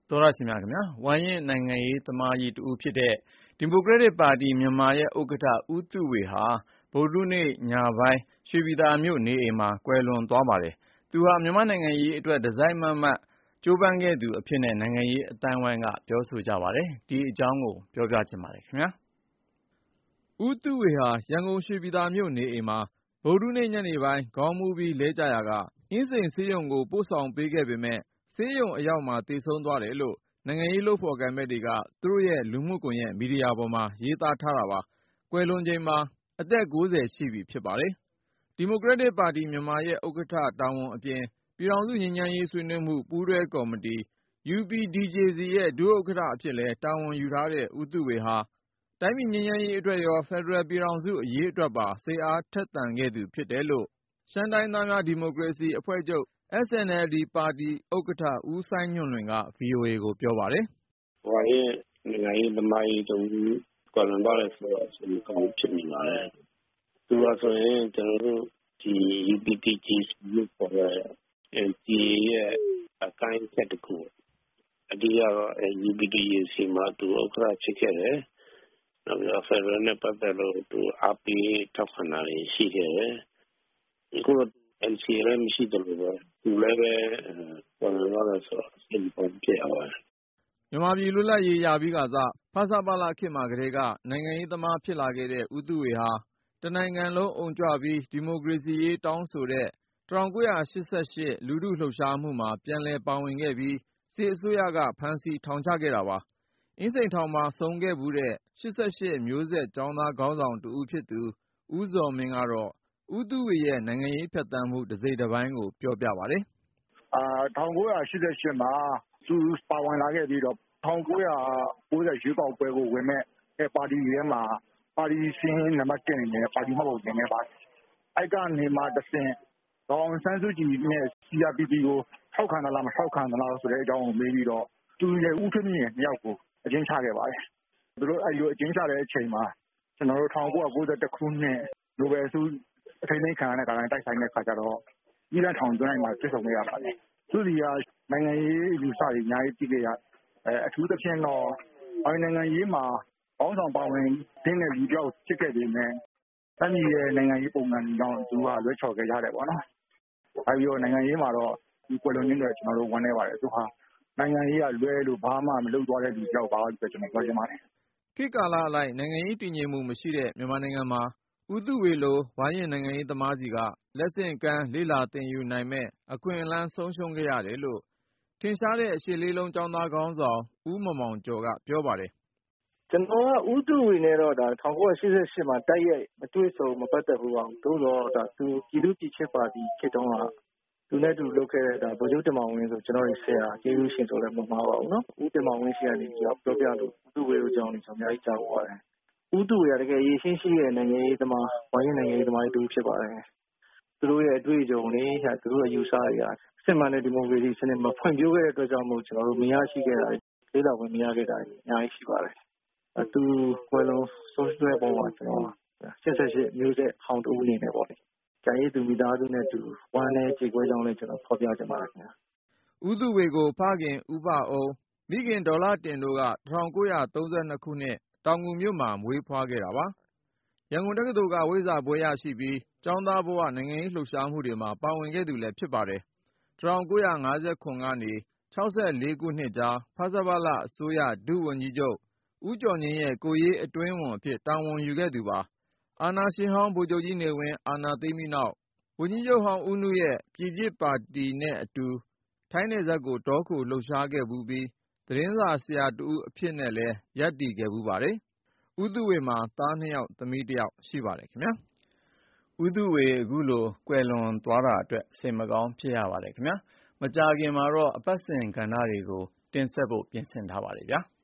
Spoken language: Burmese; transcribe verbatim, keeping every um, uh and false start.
သောရရှိမြခင်ဗျာဝိုင်းရင်နိုင်ငံရေးသမားကြီးတူဖြစ်တဲ့ဒီမိုကရက်တစ်ပါတီမြန်မာရဲ့ဥက္ကဋ္ဌဦးသုဝေဟာဗုဒ္ဓနေ့ညပိုင်းရွှေပြည်သာမြို့နေအိမ်မှာကွယ်လွန်သွားပါတယ်။သူဟာမြန်မာနိုင်ငံရေးအတွက်တစိုက်မတ်မတ်ကြိုးပမ်းခဲ့သူအဖြစ်နဲ့နိုင်ငံရေးအတိုင်းဝိုင်းကပြောဆိုကြပါတယ်။ဒီအကြောင်းကိုပြောပြချင်ပါတယ်ခင်ဗျာ။ဦးသုဝေဟာရန်ကုန်ရွှေပြည်သာမြို့နေအိမ်မှာဗုဒ္ဓနေ့ညနေပိုင်းခေါင်းမူးပြီးလဲကျရာကအင်းစိန်ဆေးရုံကိုပို့ဆောင်ပေးခဲ့ပေမဲ့ဆေးရုံအရောက်မှာသေဆုံးသွားတယ်လို့နိုင်ငံရေးလုပ်ဖော်ကိုင်ဘက်တွေကသူတို့ရဲ့လူမှုကွန်ရက်မီဒီယာပေါ်မှာရေးသားထားတာပါ။ကွယ်လွန်ချိန်မှာအသက်၉၀ရှိပြီဖြစ်ပါတယ်။ဒီမိုကရက်တစ်ပါတီမြန်မာရဲ့ဥက္ကဋ္ဌတာဝန်အပြင်ပြည်ထောင်စုငြိမ်းချမ်းရေးဆွေးနွေးမှုပူးတွဲကော်မတီ ယူ ပီ ဒီ ဂျေ စီ ရဲ့ဒုဥက္ကဋ္ဌအဖြစ်လည်းတာဝန်ယူထားတဲ့ဦးသုဝေဟာတိုင်းပြည်ငြိမ်းချမ်းရေးအတွက်ရောဖက်ဒရယ်ပြည်ထောင်စုအရေးအတွက်ပါစိတ်အားထက်သန်ခဲ့သူဖြစ်တယ်လို့ရှမ်းတိုင်းသားများဒီမိုကရေစီအဖွဲ့ချုပ် အက်စ် အန် အယ်လ် ဒီ ပါတီဥက္ကဋ္ဌဦးစိုင်းညွန့်လွင်က ဗွီအိုအေကိုပြောပါတယ်။“ဝါရင့်နိုင်ငံရေးသမားကြီးတဦးကွယ်လွန်သွားတယ်ဆိုတော့စိတ်မကောင်းဖြစ်မိပါတယ်။သူဟာဆိုရင်ကျနော်တို့ဒီ ယူ ပီ ဒီ ဂျေ စီ လို့ခေါ်တဲ့ အန် စီ အေ ရဲ့အကိုင်းအခက်တခု။အဓိကတော့ ယူ ပီ ဒီ ဂျေ စီ မှာသူဥက္ကဋ္ဌဖြစ်ခဲ့တယ်။နောက်ပြီးတော့ဖက်ဒရယ်နဲ့ပတ်သက်လို့သူအားပေးထောက်ခံတာတွေရှိခဲ့တယ်။အခုတော့ အန် စီ အေ လည်းမရှိသလိုပဲသူလည်းပဲကွယ်လွန်သွားတယ်ဆိုတော့စိတ်မကောင်းဖြစ်ရပါတယ်။ ”မြန်မာပြည်လွတ်လပ်ရေးရပြီးကစဖဆပလခေတ်မှာကတည်းကနိုင်ငံရေးသမားဖြစ်လာခဲ့တဲ့ဦးသုဝေဟာတနိုင်ငံလုံးအုံကြွပြီးဒီမိုကရေစီရေးတောင်းဆိုတဲ့၁၉၈၈ လူထုလှုပ်ရှားမှုမှာပြန်လည်ပါဝင်ခဲ့ပြီးစစ်အစိုးရကဖမ်းဆီးထောင်ချခဲ့တာပါ။အင်းစိန်ထောင်မှာဆုံးခဲ့ဖူးတဲ့၈၈မျိုးဆက်ကျောင်းသားခေါင်းဆောင်တဦးဖြစ်သူဦးဇော်မင်းကတော့ဦးသုဝေရဲ့နိုင်ငံရေးဖြတ်သန်းမှုတစိတ်တပိုင်းကိုပြောပြပါတယ်။၁၉၈၈မှာသူပါဝင်လာခဲ့ပြီးတော့၁၉၉၀ရွေးကောက်ပွဲကိုဝင်မဲ့ပါတီထဲမှာပါတီစည်းနံပါတ်တစ်အနေနဲ့ပါတီမှတ်ပုံတင်ခဲ့ပါတယ်။အဲ့ကနေမှတဆင့်ဒေါ်အောင်ဆန်းစုကြည်နဲ့ စီ အား ပီ ပီ ကိုထောက်ခံသလားမထောက်ခံသလားဆိုတဲ့အကြောင်းကိုမေးပြီးတော့သူရဲ့ဦးထွေးမြင့်နှစ်ယောက်ကိုအကျဉ်းချခဲ့ပါတယ်။သူတို့အဲ့လိုအကျဉ်းချတဲ့အချိန်မှာကျွန်တော်တို့၁၉၉၁ခုနှစ်နိုဘယ်ဆုအထိမ်းသိမ်းခံရတဲ့ကာလနဲ့တိုက်ဆိုင်တဲ့ခါကျတော့ပြည်ထောင်ထောင်တွင်းမှာပြစ်ဆုံးခဲ့ရပါတယ်။သူဒီကနိုင်ငံရေးအယူဆတွေအများကြီးသိခဲ့ရအထူးသဖြင့်တော့နိုင်ငံရေးမှာပေါင်းဆောင်ပါဝင်တဲ့လူကြောက်ဖြစ်ခဲ့တယ်နဲ့တမ်းပြည်ရဲ့နိုင်ငံရေးပုံစံကြောင့်သူကလွဲချော်ခဲ့ရတယ်ပေါ့နော်။အဲဒီတော့နိုင်ငံရေးမှာတော့ဒီကွယ်လွန်နေတဲ့ကျွန်တော်တို့ဝမ်းနေပါတယ်သူဟာနိုင်ငံရေးကလွဲလို့ဘာမှမလုပ်သွားတဲ့လူကြောက်ပါလို့ကျွန်တော်ပြောချင်ပါတယ်။ခေတ်ကာလအလိုက်နိုင်ငံရေးတည်ငြိမ်မှုမရှိတဲ့မြန်မာနိုင်ငံမှာဦးသုဝေလိုဝိုင်းရင်နိုင်ငံရေးသမားစီကလက်ဆင့်ကမ်းလေ့လာသင်ယူနိုင်မဲ့အခွင့်အလမ်းဆုံးရှုံးခဲ့ရတယ်လို့ထင်ရှားတဲ့ရှစ်လေးလုံးကျောင်းသားခေါင်းဆောင်ဦးမောင်မောင်ကျော်ကပြောပါတယ်။“ကျွန်တော်ကဦးသုဝေနဲ့တော့၁၉၈၈မှာတိုက်ရိုက်မတွေ့ဆုံမပတ်သက်ဘူးပါဘူး။သို့တော့သူပြည်သူ့ပြည်ချစ်ပါတီခေတ်တုန်းကသူနဲ့တူလုပ်ခဲ့တဲ့ဗိုလ်ချုပ်တင်မောင်ဝင်းဆိုကျွန်တော်တို့ဆရာကျေးဇူးရှင်ဆိုလည်းမမှားပါဘူးနော်။ဦးတင်မောင်ဝင်းဆီကနေပြောပြလို့ဦးသုဝေတို့ကြောင့်ကျွန်တော်အများကြီးကြားပါတယ်။ဦးသုဝေကတကယ်ရည်ရှင်းရှိတဲ့နိုင်ငံရေးသမားဝိုင်းရင်နိုင်ငံရေးသမားတူဖြစ်ပါတယ်။သူတို့ရဲ့အတွေ့အကြုံတွေသူတို့ရဲ့ယူဆတွေကစစ်မှန်တဲ့ဒီမိုကရေစီစနစ်မှာဖွံ့ဖြိုးခဲ့တဲ့အတွက်ကြောင့်မို့ကျွန်တော်တို့မရရှိခဲ့တာလေးလာဝင်မရခဲ့တာအများကြီးရှိပါတယ်။သူကွယ်လွန်ဆုံးရှုံးတဲ့ပုံမှာကျွန်တော်၈၈မျိုးဆက်ဟောင်းတူအနေနဲ့ပေါ့လေ။ကျန်ရည်သူမိသားစုနဲ့တူဝမ်းနဲ့ကြေကွဲကြောင်းလည်းကျွန်တော်ဖော်ပြချင်ပါတယ်ခင်ဗျာ။ဦးသုဝေကိုဖခင်ဦးဘအုံးမိခင်ဒေါ်လှတင်တို့က၁၉၃၂ခုနှစ်တောင်ငူမြို့မှာမွေးဖွားခဲ့တာပါ။ရန်ကုန်တက္ကသိုလ်ကဝိဇ္ဇာဘွဲ့ရရှိပြီးကျောင်းသားဘဝနိုင်ငံရေးလှုပ်ရှားမှုတွေမှာပါဝင်ခဲ့သူလည်းဖြစ်ပါတယ်။၁၉၅၇ကနေ၆၄ခုနှစ်ကြားဖဆပလအစိုးရဒုဝန်ကြီးချုပ်ဦးကျော်ငြိမ်းရဲ့ကိုယ်ရေးအတွင်းဝန်အဖြစ်တာဝန်ယူခဲ့သူပါ။အာဏာရှင်ဟောင်းဗိုလ်ချုပ်ကြီးနေဝင်းအာဏာသိမ်းပြီးနောက်ဝန်ကြီးချုပ်ဟောင်းဦးနုရဲ့ပြည်ချစ်ပါတီနဲ့အတူထိုင်းနယ်စပ်ကိုတောခိုလှုပ်ရှားခဲ့ဖူးပြီးသတင်းစာဆရာတဦးအဖြစ်နဲ့လည်းရပ်တည်ခဲ့ဖူးပါတယ်။ဦးသုဝေမှာသားနှစ်ယောက်သမီးတစ်ယောက်ရှိပါတယ်ခင်ဗျာ။ဦးသုဝေအခုလိုကွယ်လွန်သွားတာအတွက်စိတ်မကောင်းဖြစ်ရပါတယ်ခင်ဗျာ။မကြာခင်မှာတော့အပတ်စဉ်ကဏ္ဍတွေကိုတင်ဆက်ဖို့ပြင်ဆင်ထားပါတယ်ဗျာ။